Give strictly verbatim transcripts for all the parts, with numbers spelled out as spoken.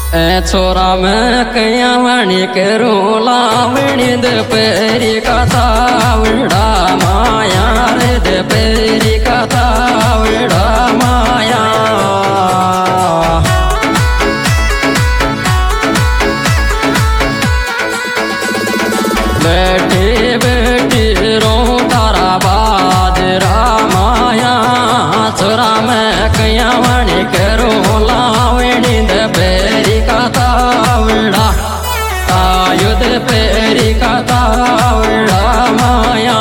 ए छोरा मैं कया वाणी करूं लावणी दे पेरी कथा विड़ा माया रे दे पेरी कथा विड़ा माया बैठी बैठी रो तारा बाजरा माया छोरा मैं कया वाणी करूं लावणी दे पेरी कथा विड़ा आयुध पेरी कथा विड़ा माया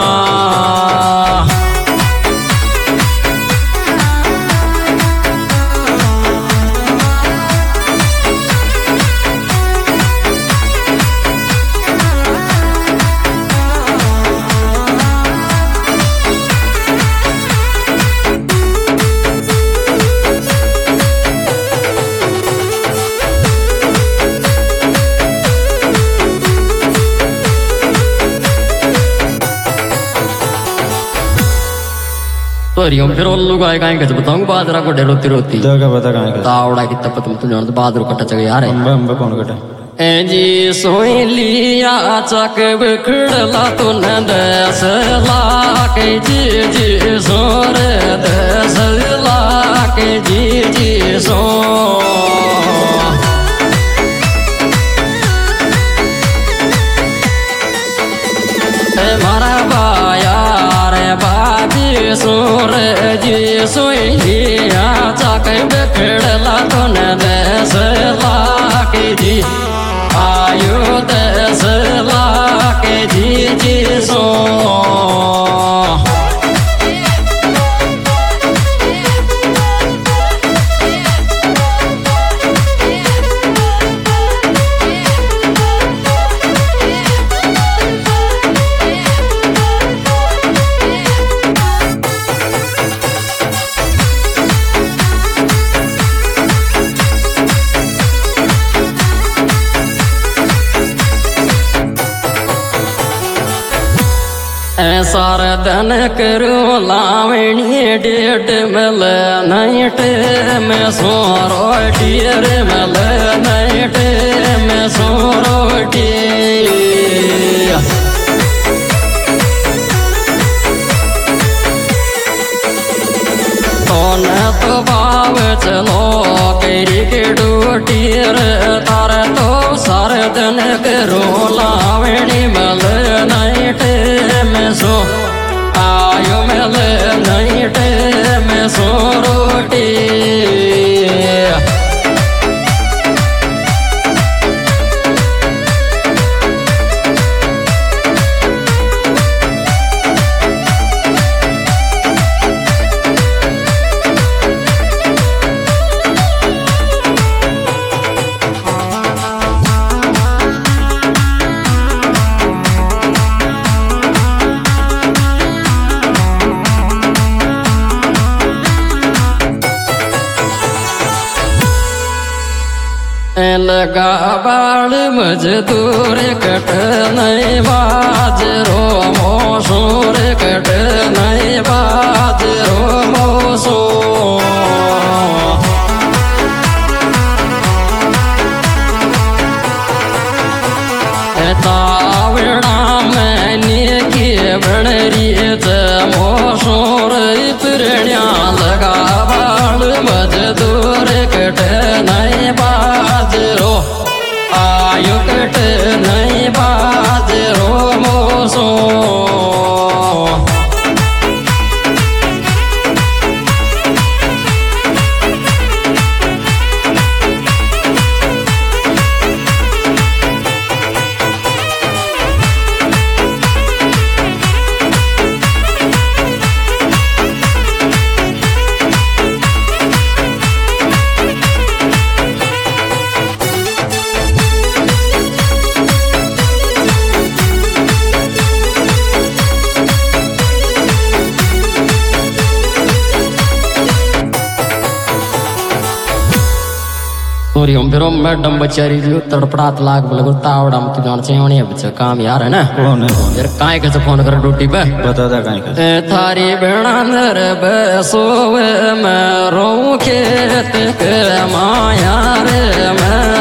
तोरियों फिर उल्लू गाय गाय के बताऊं बाजरा को डे रोती रोती तो क्या पता कहां का तावड़ा की तपत में तुझे बाजरू कटा चगे यार अंबे अंबे कौन कटा ए जी सोई लिया चक बिखड़ला तो न दस लाके जी जी सोर दस लाके जी जी सो मारा बाया रे बाबी सोर जी सोई लिया चक बिखड़ला तो न दस लाके जी आयु दस लाके जी जी सो सारा दिन करूं लावणी डेट मिल नाइट में सो रोटियर मिल नाइट में सो रोटी तो न तो बाव चलो करी के डूटियर तार तो सारे दिन करूं लावणी मिल नाइट में सो आयो मिल नाइट में सो रोटी लगा बाल मजदूर कट नहीं बाजरो मोसूर कट नहीं बाजरो मोसो तावड़ा मैंने की बनरी मोसूर पिरण्या लगा बाल मजदूर कट नहीं बाजरो आयु कट नहीं बाजरो मोसो तोरी हम फिर मैडम बचारी लियो तड़पड़ात लाग बोले तावड़ा में तू जान चाहिए बच्चा काम यार है ना कौन है यार काय कैसे फोन कर ड्यूटी पे बता दा काय का थारी बेड़ा नर बसोवे मैं रो खेत के माया रे मैं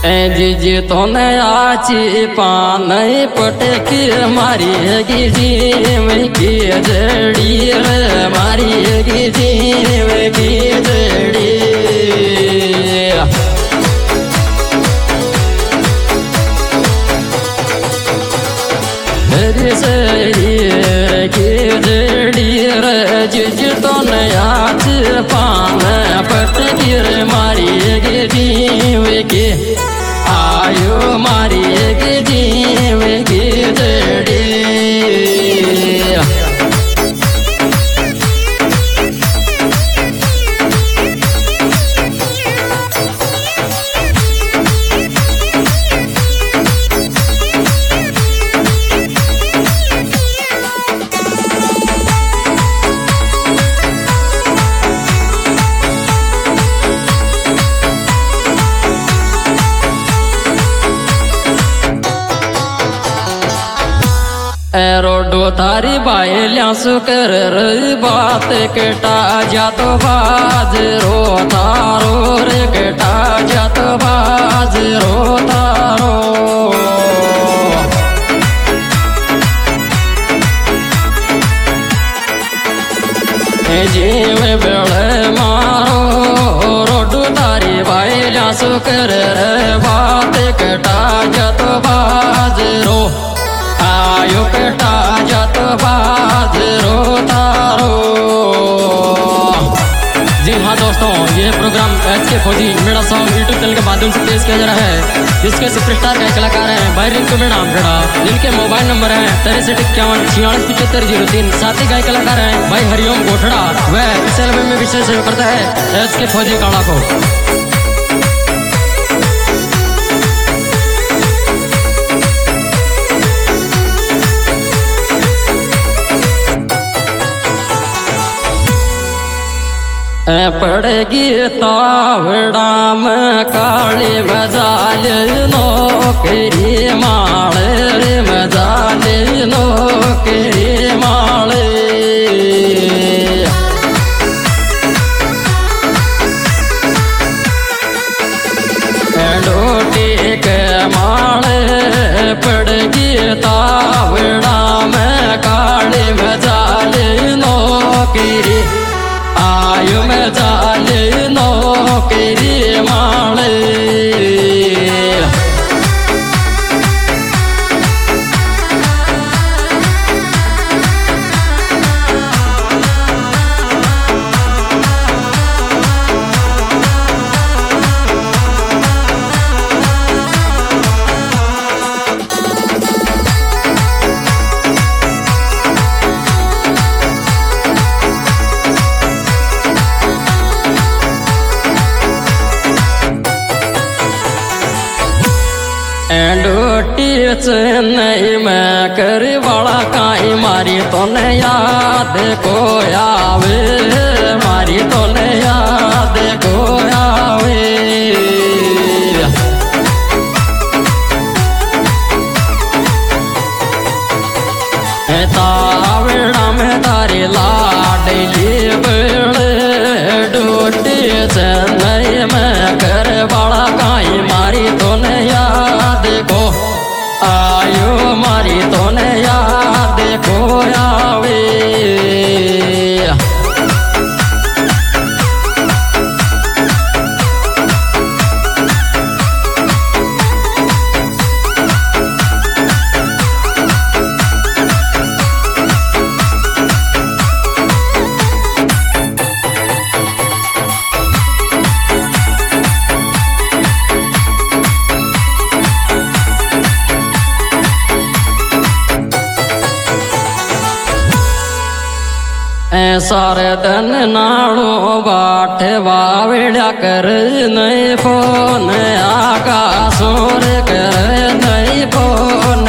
जी जी तो नयाची पान पटकी मारी की जीव की जड़ी रे मारी की जीव की जड़ी की जड़ी रे जी जी तो नयाची पान पटकी रे मारी की जीव की आयो मारी एक जीव की जड़ी रोडो तारी बायलियां सुकर बात कटा जा तो बाज रो तारो रे कटा जा तो बाज रो तारो जीव बेड़े मारो रोडो तारी बायलियां सुकर बात कटा जा तो बाज रो आयो कटा जात बाज रो तारो। जी हाँ दोस्तों, ये प्रोग्राम एच के फौजी मेरा सॉन्ग यूट्यूब चैनल के माध्यम से पेश किया जा रहा है, जिसके सुपरस्टार के कलाकार हैं भाई रिंकू मीणा भेड़ा, जिनके मोबाइल नंबर है तिरसठ इक्यावन छियालीस पिछहत्तर जीरो तीन। साथ ही गाय कलाकार हैं भाई हरिओम गोठड़ा, वह इस एल्बम में विशेष सहयोग करता है एच के फौजी काड़ा को। पड़ेगी तावड़ा में काली मजाल नौकरी माले मजाल नौकरी माले डोटी के माले पड़ेगी तावड़ा में काली मजाल नौकरी आयु में जाल नौकरी माले चेन्नई में कर बड़ा काई मारी तो न याद को आवे मारी तो न याद को आवे तावड़ा में तारी लाडली बेड़े डोटी चेन्नई में कर बड़ा काई मारी तो न याद को आयो मारी तो ने याद को आवे सारे दिन नाड़ो बाट बावड़ा कर नई फोन आकाशोर कर नई फोन